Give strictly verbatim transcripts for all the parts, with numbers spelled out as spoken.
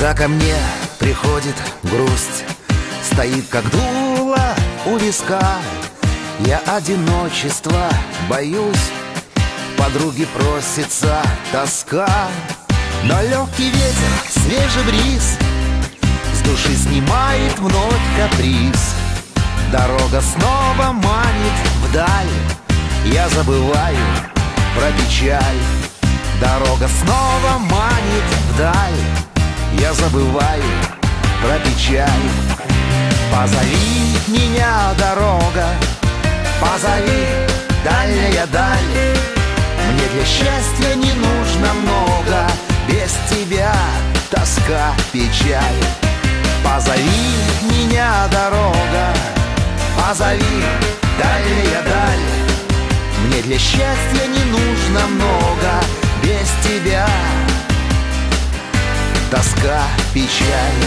Когда ко мне приходит грусть, стоит как дуло у виска, я одиночества боюсь, подруги просится тоска. Но легкий ветер, свежий бриз с души снимает вновь каприз. Дорога снова манит вдаль, я забываю про печаль. Дорога снова манит вдаль, я забываю про печаль. Позови меня, дорога, позови, дальняя даль. Мне для счастья не нужно много, без тебя тоска, печаль. Позови меня, дорога, позови, дальняя даль. Мне для счастья не нужно много, без тебя тоска, печаль.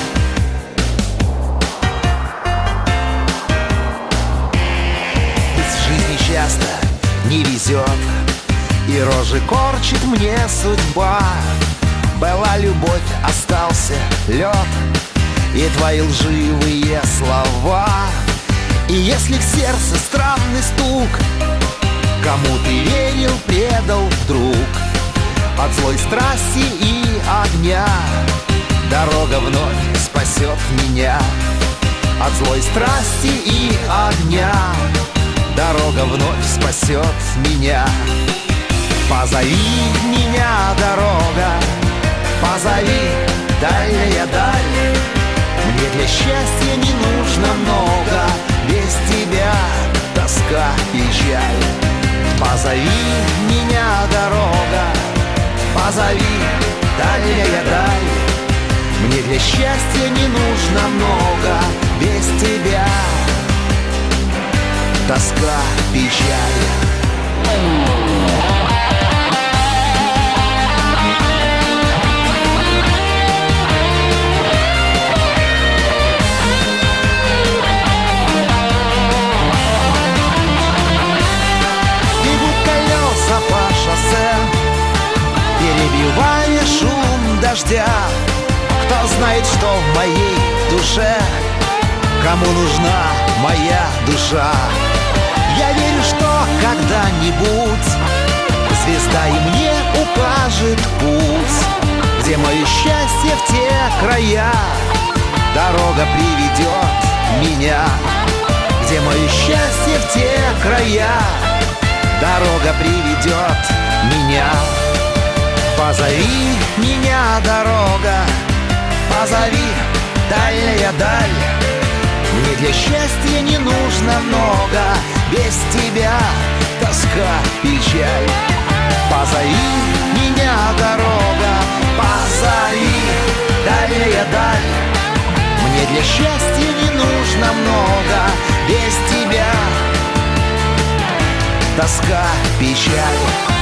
Ведь в жизни часто не везет, и рожи корчит мне судьба. Была любовь, остался лед и твои лживые слова. И если в сердце странный стук, кому ты верил, предал вдруг, от злой страсти и огня дорога вновь спасет меня. От злой страсти и огня дорога вновь спасет меня. Позови меня, дорога, позови, дальняя даль. Мне для счастья не нужно много, без тебя тоска, печаль. Позови меня, дорога, позови, дальняя даль. Мне для счастья не нужно много, без тебя тоска, печаль. Перебивая шум дождя, кто знает, что в моей душе, кому нужна моя душа. Я верю, что когда-нибудь звезда и мне укажет путь, где мое счастье в те края дорога приведет меня. Где мое счастье в те края дорога приведет меня. Позови меня, дорога, позови, дальняя даль. Мне для счастья не нужно много, без тебя тоска, печаль. Позови меня, дорога, позови, дальняя даль. Мне для счастья не нужно много, без тебя тоска, печаль.